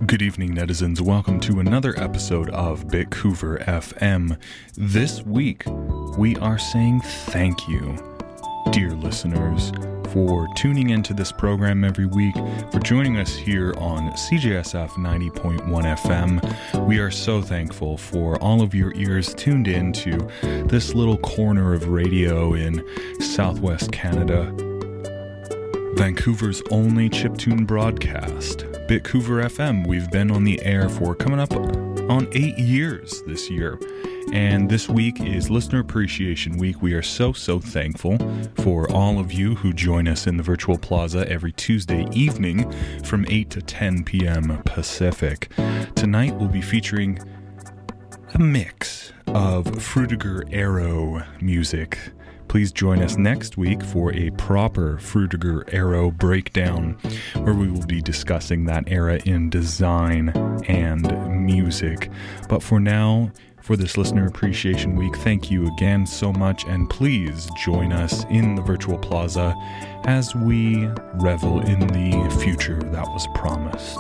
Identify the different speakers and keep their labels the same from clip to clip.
Speaker 1: Good evening, netizens. Welcome to another episode of Bitcouver FM. This week, we are saying thank you, dear listeners, for tuning into this program every week, for joining us here on CJSF 90.1 FM. We are so thankful for all of your ears tuned in to this little corner of radio in Southwest Canada, Vancouver's only chiptune broadcast, Bitcouver FM. We've been on the air for coming up on 8 years this year. And this week is Listener Appreciation Week. We are so thankful for all of you who join us in the Virtual Plaza every Tuesday evening from 8 to 10 p.m. Pacific. Tonight we'll be featuring a mix of Frutiger Arrow music. Please join us next week for a proper Frutiger Arrow breakdown, where we will be discussing that era in design and music. But for now, for this Listener Appreciation Week, thank you again so much, and please join us in the Virtual Plaza as we revel in the future that was promised.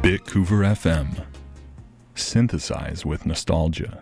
Speaker 1: Bitcouver FM. Synthesize with nostalgia.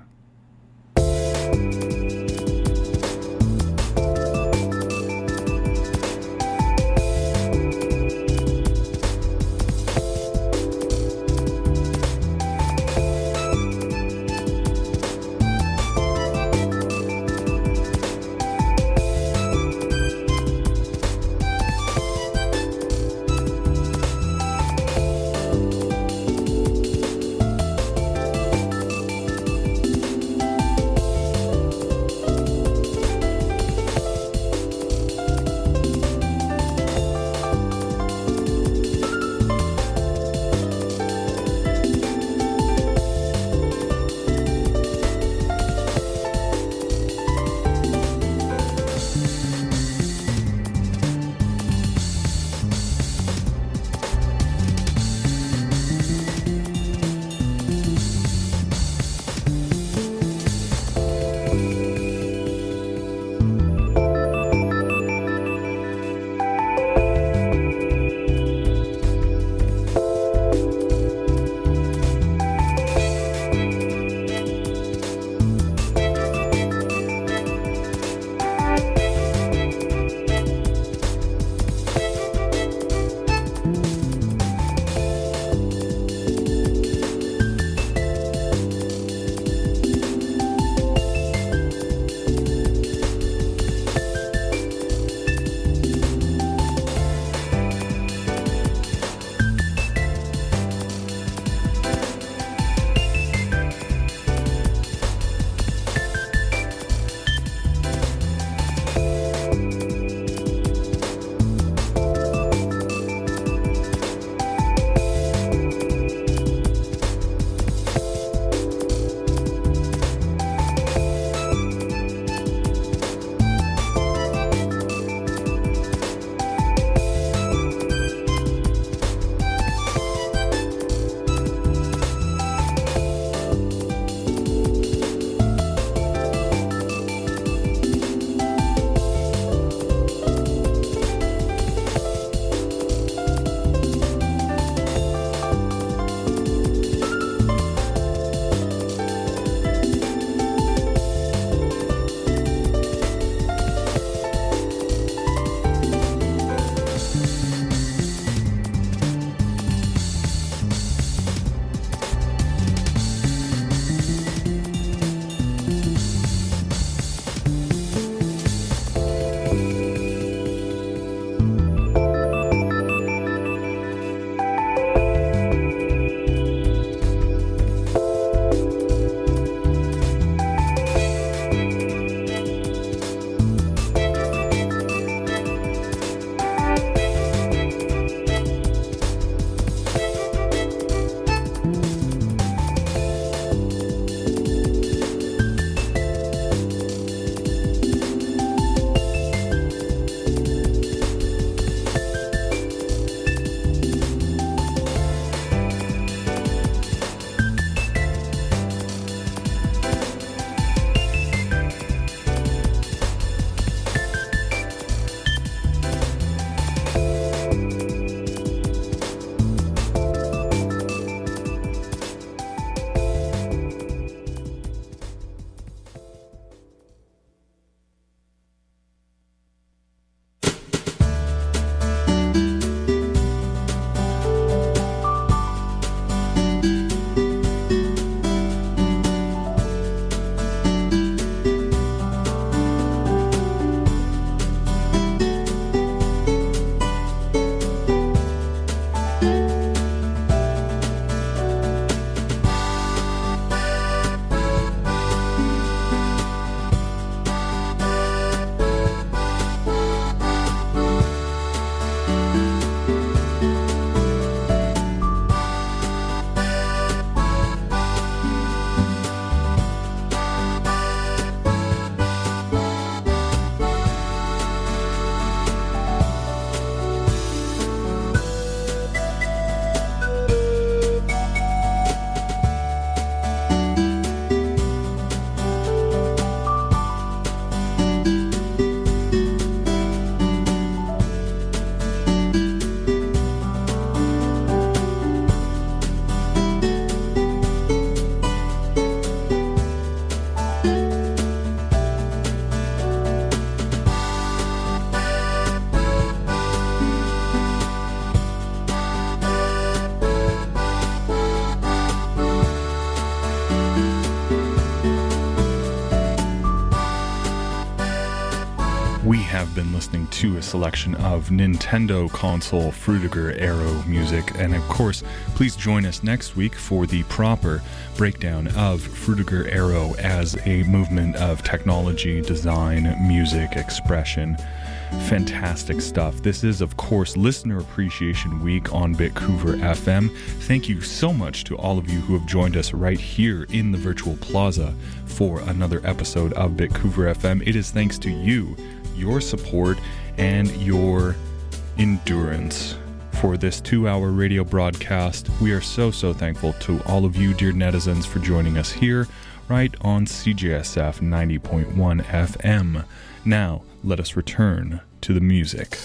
Speaker 1: listening to a selection of Nintendo console Frutiger Arrow music. And of course, please join us next week for the proper breakdown of Frutiger Arrow as a movement of technology, design, music, expression. Fantastic stuff. This is, of course, Listener Appreciation Week on Bitcouver FM. Thank you so much to all of you who have joined us right here in the virtual plaza for another episode of Bitcouver FM. It is thanks to you, your support, and your endurance for this 2-hour radio broadcast. We are so thankful to all of you, dear netizens, for joining us here right on CJSF 90.1 FM. Now, let us return to the music.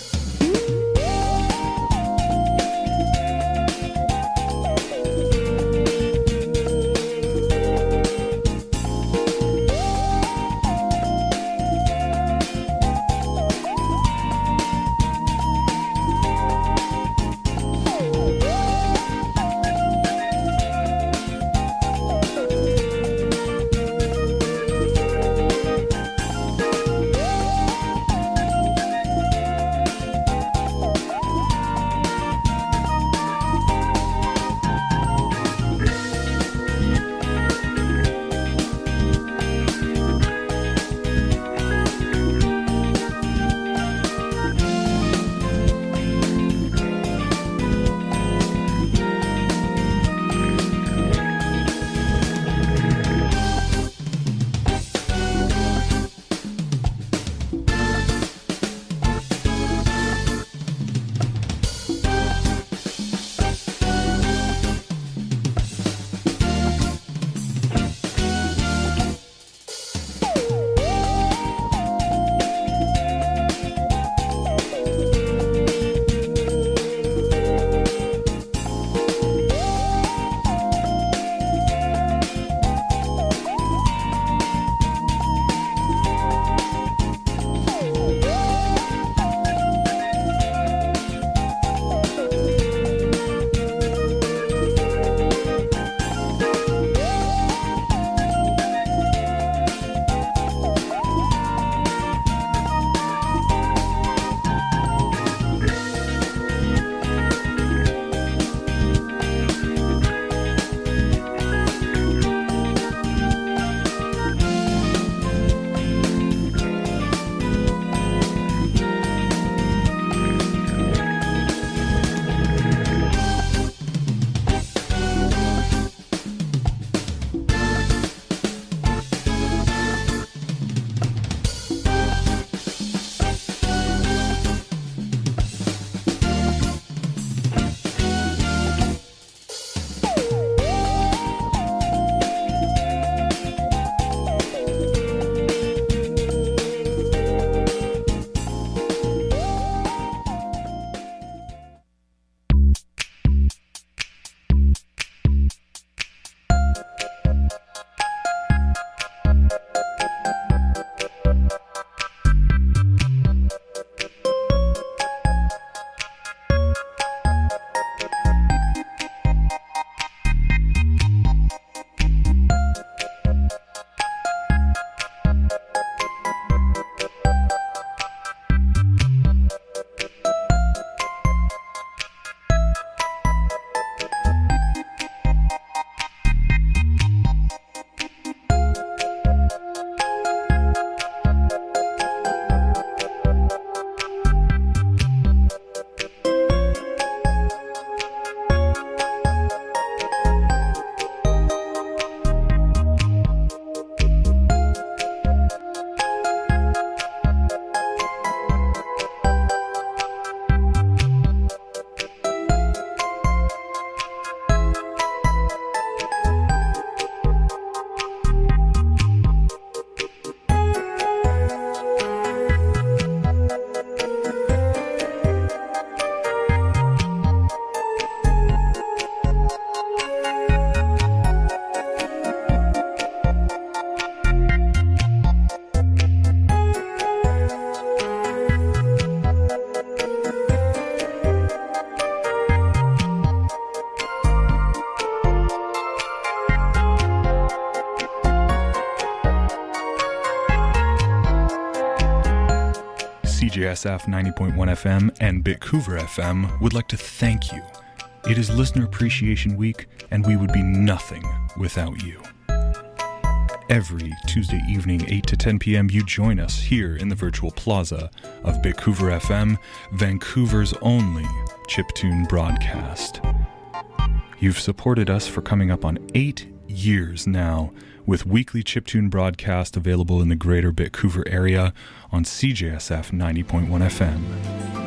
Speaker 1: CJSF 90.1 FM and Bitcouver FM would like to thank you. It is Listener Appreciation Week, and we would be nothing without you. Every Tuesday evening, 8 to 10 p.m., you join us here in the virtual plaza of Bitcouver FM, Vancouver's only chiptune broadcast. You've supported us for coming up on 8 years now, with weekly chiptune broadcast available in the greater Bitcouver area on CJSF 90.1 FM.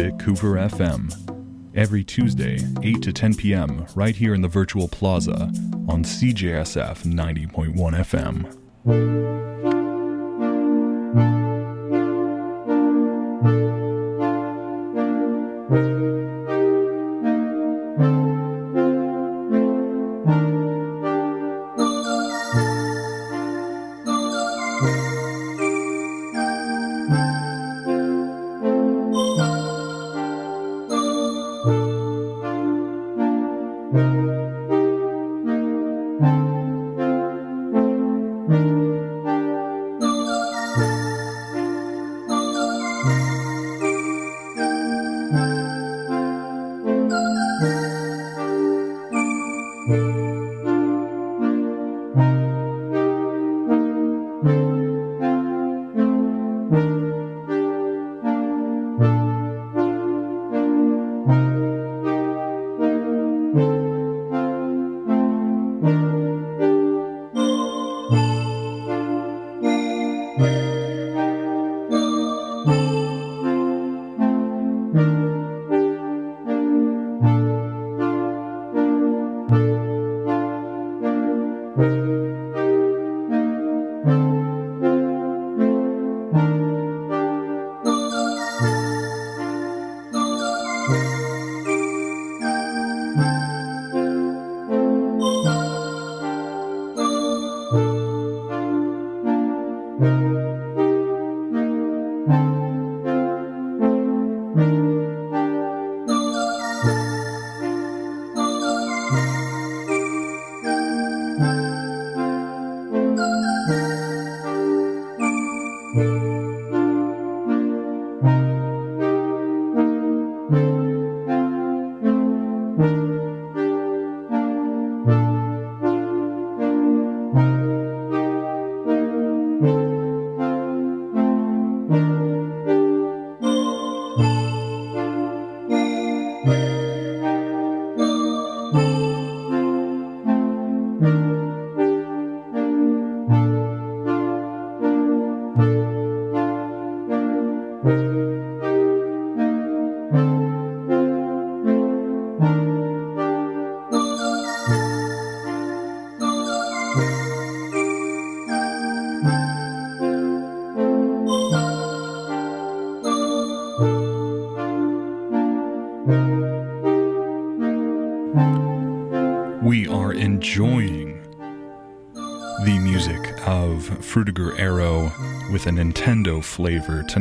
Speaker 1: Vancouver FM. Every Tuesday, 8 to 10 p.m., right here in the Virtual Plaza on CJSF 90.1 FM. We are enjoying the music of Frutiger Arrow with a Nintendo flavor tonight.